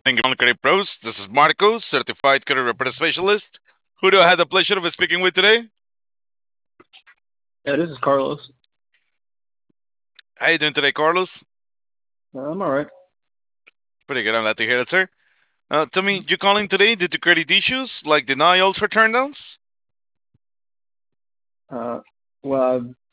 Thank you for calling Credit Pros. This is Marco, certified credit repair specialist. Who do I have the pleasure of speaking with today? Yeah, this is Carlos. How you doing today, Carlos? I'm all right. Pretty good. I'm glad to hear that, sir. Tell me, you calling today due to credit issues like denials or turndowns? Uh, well,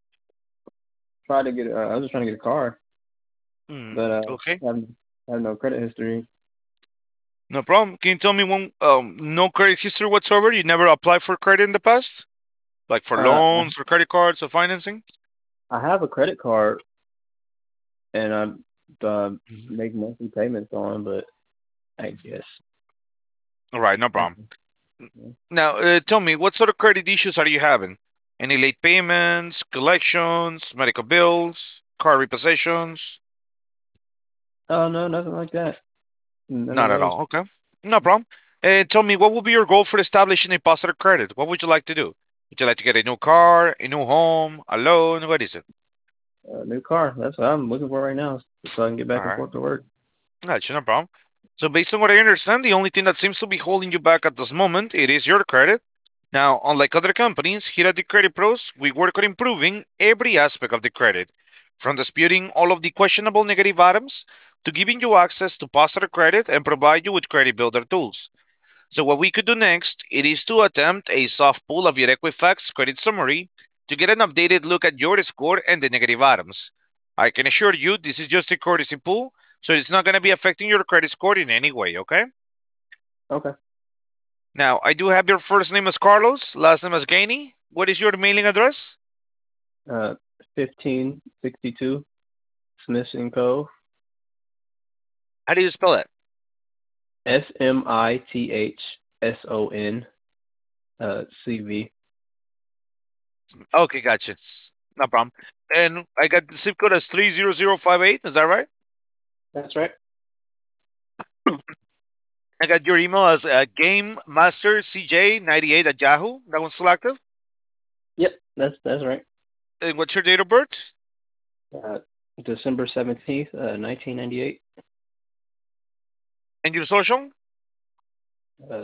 I was just trying to get a car, but Okay, I have no credit history. no problem. Can you tell me when no credit history whatsoever? You never applied for credit in the past, like for Uh, I, loans or credit cards or financing? I have a credit card and I'm Mhm. make monthly payments on, but I guess. All right, no problem. Yeah. Now, tell me, what sort of credit issues are you having? Any late payments, collections, medical bills, car repossessions? Oh no, nothing like that. None of Not at those. all. Okay, no problem. Tell me, what would be your goal for establishing a positive credit? What would you like to do? Would you like to get a new car, a new home, a loan? What is it? New car. That's what I'm looking for right now, so I can get All back and right, forth to work. gotcha, no problem. So, based on what I understand, the only thing that seems to be holding you back at this moment, it is your credit. Now, unlike other companies, here at the Credit Pros, we work on improving every aspect of the credit, from disputing all of the questionable negative items to giving you access to positive credit and provide you with credit builder tools. So what we could do next, it is to attempt a soft pull of your Equifax credit summary to get an updated look at your score and the negative items. I can assure you this is just a courtesy pull, so it's not going to be affecting your credit score in any way, okay? Okay. Now, I do have your first name as Carlos, last name as Gainey. What is your mailing address? Uh, 1562 Smithson Cove. How do you spell it? Smithson CV. Okay, gotcha. No problem. And I got the zip code as 30058, is that right? That's right. I got your email as GameMasterCJ98 at Yahoo. That one's still active. Yep, that's right. And what's your date of birth? Uh, December 17th, 1998. And your social? Uh,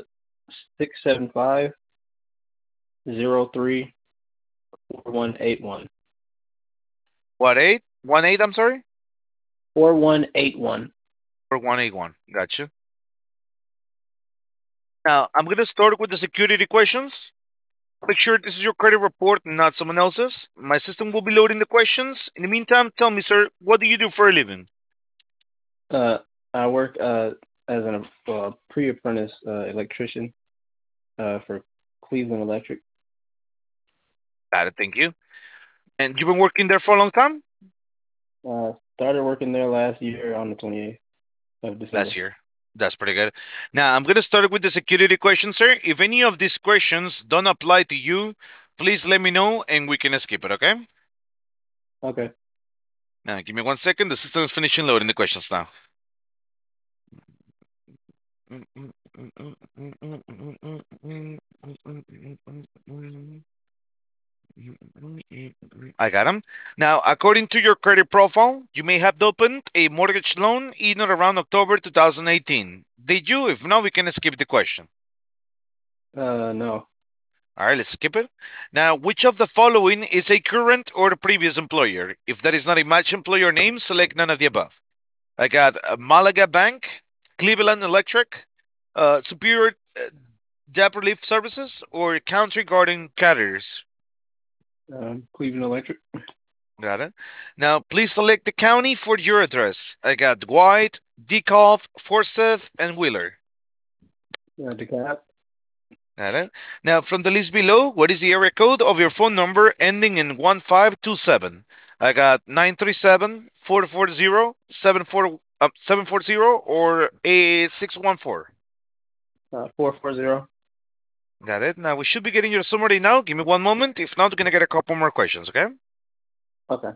675-03-4181. What, 8? 1 8, I'm sorry? 4181. Or 181. Gotcha. Now, I'm going to start with the security questions. Make sure this is your credit report and not someone else's. My system will be loading the questions. In the meantime, tell me, sir, what do you do for a living? Uh, I work as an pre-apprentice electrician for Cleveland Electric. Got it, thank you. And you've been working there for a long time? Started working there last year on the 28th of Last December. year. That's pretty good. Now, I'm going to start with the security questions, sir. If any of these questions don't apply to you, please let me know and we can skip it, okay? Okay. Now, give me 1 second. The system is finishing loading the questions now. I got them. Now, according to your credit profile, you may have opened a mortgage loan in or around October 2018. Did you? If not, we can skip the question. No. All right, let's skip it. Now, which of the following is a current or previous employer? If that is not a match employer name, select none of the above. I got Malaga Bank, Cleveland Electric, Superior Debt Relief Services, or Country Garden Carriers. Cleveland Electric. Got it. Now, please select the county for your address. I got Dwight, DeKalb, Forsyth, and Wheeler. DeKalb. Got it. Now, from the list below, what is the area code of your phone number ending in 1527? I got 937-440-740 or a 614. 440. Got it. Now, we should be getting your summary now. Give me 1 moment. If not, we're going to get a couple more questions, okay? Okay.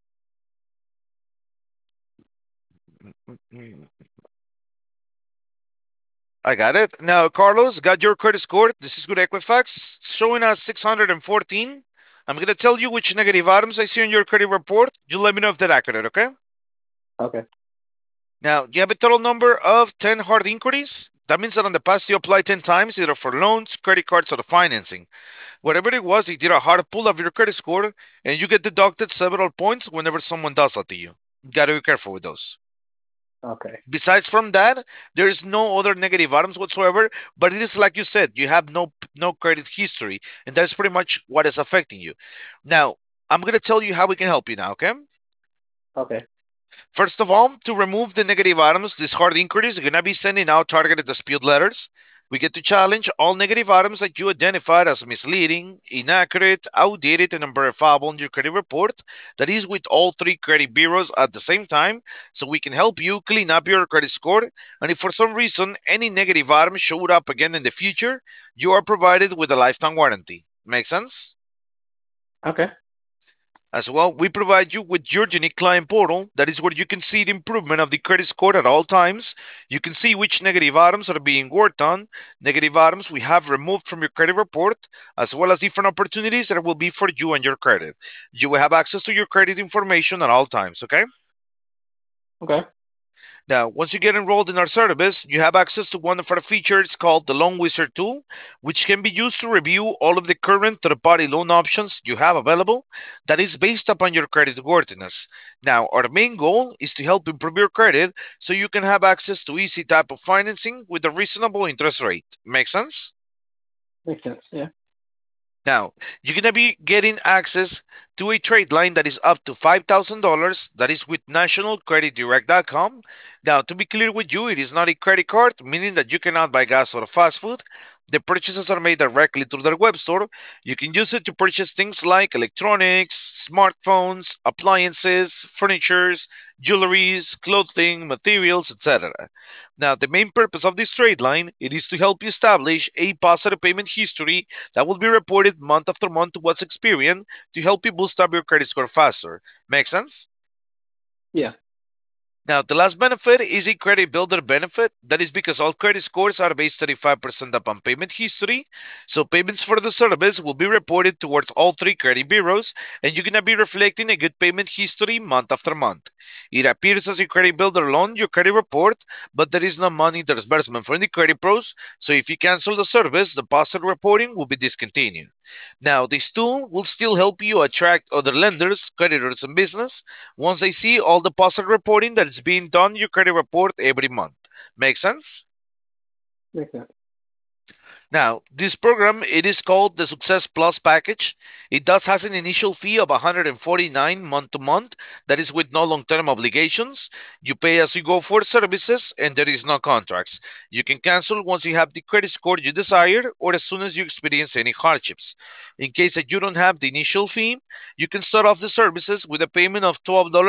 I got it. Now, Carlos, got your credit score. This is good Equifax, showing us 614. I'm going to tell you which negative items I see on your credit report. You let me know if they're accurate, okay? Okay. Now, you have a total number of 10 hard inquiries. That means that on the past you applied 10 times, either for loans, credit cards, or the financing. Whatever it was, you did a hard pull of your credit score, and you get deducted several points whenever someone does that to you. Gotta be careful with those. Okay. Besides from that, there is no other negative items whatsoever. But it is like you said, you have no credit history, and that's pretty much what is affecting you. Now, I'm gonna tell you how we can help you now. Okay. Okay. First of all, to remove the negative items, these hard inquiries are going to be sending out targeted dispute letters. We get to challenge all negative items that you identified as misleading, inaccurate, outdated, and unverifiable in your credit report. That is with all three credit bureaus at the same time, so we can help you clean up your credit score. And if for some reason any negative item showed up again in the future, you are provided with a lifetime warranty. Make sense? Okay. As well, we provide you with your unique client portal. That is where you can see the improvement of the credit score at all times. You can see which negative items are being worked on, negative items we have removed from your credit report, as well as different opportunities that will be for you and your credit. You will have access to your credit information at all times, okay? Okay. Now, once you get enrolled in our service, you have access to one of our features called the Loan Wizard tool, which can be used to review all of the current third-party loan options you have available that is based upon your credit worthiness. Now, our main goal is to help improve your credit so you can have access to easy type of financing with a reasonable interest rate. Make sense? Makes sense. Yeah. Now, you're going to be getting access to a trade line that is up to $5,000. That is with nationalcreditdirect.com. Now, to be clear with you, it is not a credit card, meaning that you cannot buy gas or fast food. The purchases are made directly through their web store. You can use it to purchase things like electronics, smartphones, appliances, furnitures, jewelries, clothing, materials, etc. Now, the main purpose of this trade line it is to help you establish a positive payment history that will be reported month after month to what's Experian to help you boost up your credit score faster. Make sense? Yeah. Now, the last benefit is a credit builder benefit. That is because all credit scores are based 35% upon payment history. So, payments for the service will be reported towards all three credit bureaus, and you're going to be reflecting a good payment history month after month. It appears as a credit builder loan, your credit report, but there is no money disbursement from the credit pros. So, if you cancel the service, the positive reporting will be discontinued. Now, this tool will still help you attract other lenders, creditors, and business once they see all the positive reporting that is being done, your credit report every month. Make sense? Makes sense. Now, this program it is called the Success Plus package. It does has an initial fee of 149 month to month. That is with no long-term obligations. You pay as you go for services, and there is no contracts. You can cancel once you have the credit score you desire, or as soon as you experience any hardships. In case that you don't have the initial fee, you can start off the services with a payment of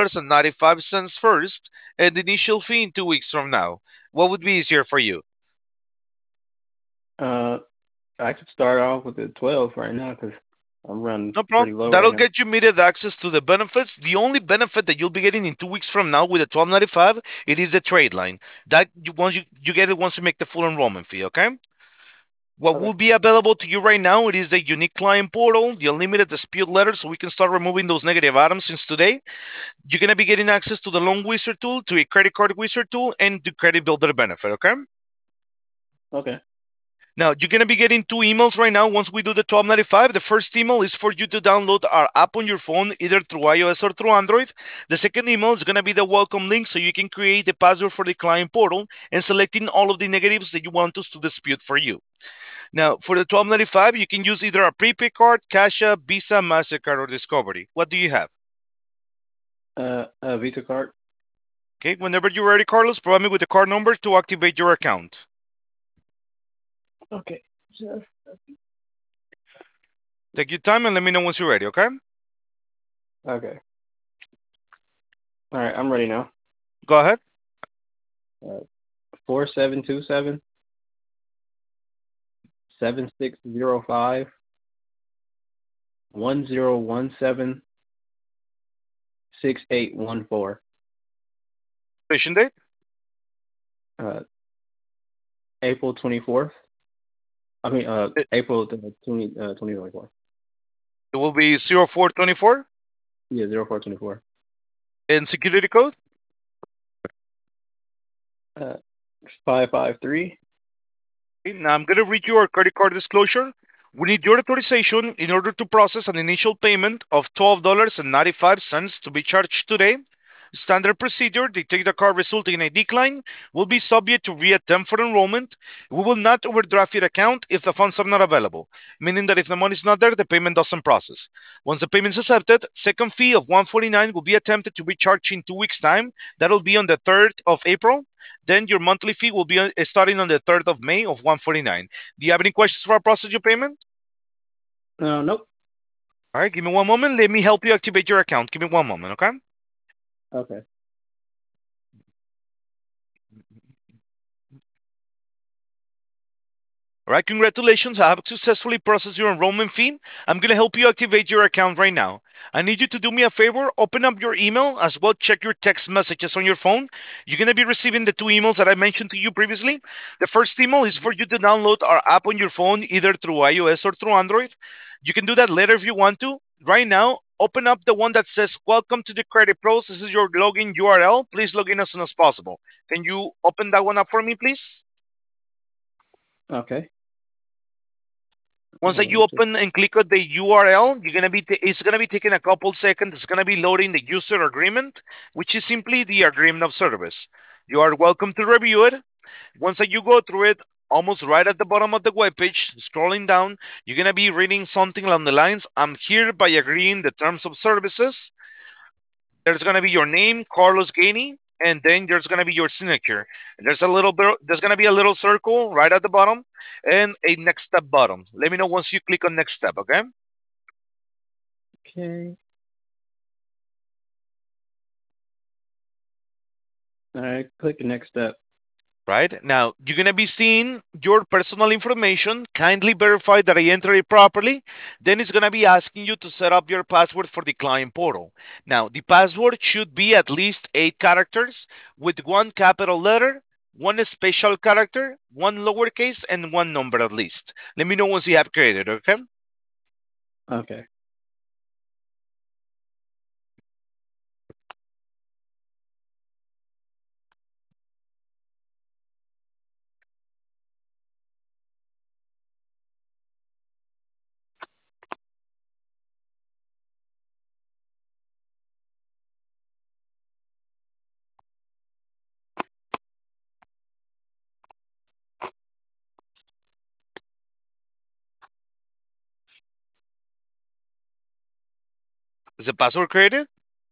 $12.95 first, and the initial fee in 2 weeks from now. What would be easier for you? Uh, I could start off with the 12 right now because I'm running No pretty problem. low right That'll now. get you immediate access to the benefits. The only benefit that you'll be getting in 2 weeks from now with the 12.95, it is the trade line. That once you get it once you make the full enrollment fee, okay? What Okay. will be available to you right now, it is the unique client portal, the unlimited dispute letter, so we can start removing those negative items since today. You're gonna be getting access to the loan wizard tool, to a credit card wizard tool, and the credit builder benefit, okay? Okay. Now, you're going to be getting two emails right now once we do the 12.95. The first email is for you to download our app on your phone, either through iOS or through Android. The second email is going to be the welcome link so you can create the password for the client portal and selecting all of the negatives that you want us to dispute for you. Now, for the 12.95, you can use either a prepaid card, Cash App, Visa, MasterCard, or Discovery. What do you have? Visa card. Okay, whenever you're ready, Carlos, provide me with the card number to activate your account. Okay. Sure. Take your time and let me know once you're ready, okay? Okay. All right. I'm ready now. Go ahead. 4727 7605 1017 6814. Expiration date. Uh, April 24th. I mean, It April the 2024. it will be 0424. Yeah, 0424. And security code? Uh, 553. Now I'm going to read you our credit card disclosure. We need your authorization in order to process an initial payment of $12.95 to be charged today. Standard procedure, they take the card resulting in a decline, will be subject to reattempt for enrollment. We will not overdraft your account if the funds are not available, meaning that if the money is not there, the payment doesn't process. Once the payment is accepted, second fee of 149 will be attempted to be charged in 2 weeks' time. That'll be on the 3rd of April. Then your monthly fee will be starting on the 3rd of May of 149. Do you have any questions for our process your payment? Nope. All right, give me one moment. Let me help you activate your account. Give me one moment, okay? Okay. All right, congratulations. I have successfully processed your enrollment fee. I'm going to help you activate your account right now. I need you to do me a favor. Open up your email as well. Check your text messages on your phone. You're going to be receiving the two emails that I mentioned to you previously. The first email is for you to download our app on your phone, either through iOS or through Android. You can do that later if you want to. Right now, open up the one that says, Welcome to the Credit Pros. This is your login URL. Please log in as soon as possible. Can you open that one up for me, please? Okay. Once that you Just open and click on the URL, it's gonna be taking a couple seconds. It's gonna be loading the user agreement, which is simply the agreement of service. You are welcome to review it. Once that you go through it, almost right at the bottom of the webpage, scrolling down, you're gonna be reading something along the lines, "I'm here by agreeing the terms of services." There's gonna be your name, Carlos Gainey, and then there's gonna be your signature. There's gonna be a little circle right at the bottom, and a next step button. Let me know once you click on next step, okay? okay. All right. Click the next step. Right now, you're gonna be seeing your personal information. Kindly verify that I entered it properly. Then it's gonna be asking you to set up your password for the client portal. Now, the password should be at least 8 characters with one capital letter, one special character, one lowercase, and one number at least. Let me know once you have created, okay? Okay. Is the password created?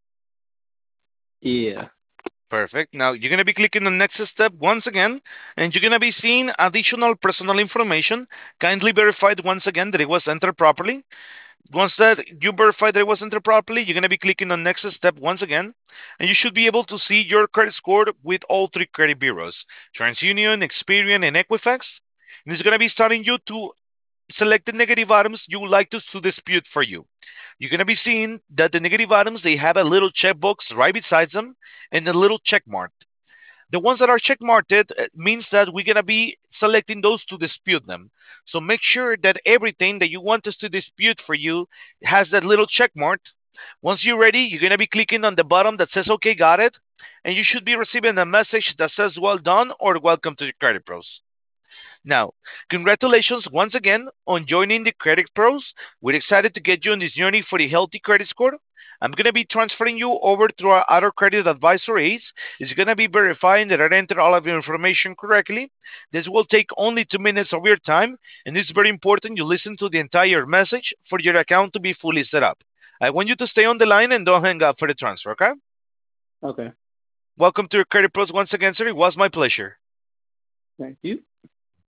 Yeah. Perfect. Now you're going to be clicking the next step once again, and you're going to be seeing additional personal information. Kindly verified once again that it was entered properly. Once that you verify that it was entered properly, you're going to be clicking on next step once again, and you should be able to see your credit score with all three credit bureaus: TransUnion, Experian, and Equifax. And it's going to be starting you to select the negative items you would like us to dispute for you. You're going to be seeing that the negative items, they have a little checkbox right beside them and a little check mark. The ones that are check marked means that we're going to be selecting those to dispute them. So make sure that everything that you want us to dispute for you has that little check mark. Once you're ready, you're going to be clicking on the bottom that says, okay, got it. And you should be receiving a message that says, well done or welcome to the Credit Pros. Now, congratulations once again on joining the Credit Pros. We're excited to get you on this journey for the healthy credit score. I'm going to be transferring you over to our auto credit advisor Ace. He's going to be verifying that I entered all of your information correctly. This will take only 2 minutes of your time, and it's very important you listen to the entire message for your account to be fully set up. I want you to stay on the line and don't hang up for the transfer, okay? Okay. Welcome to your Credit Pros once again, sir. It was my pleasure. Thank you.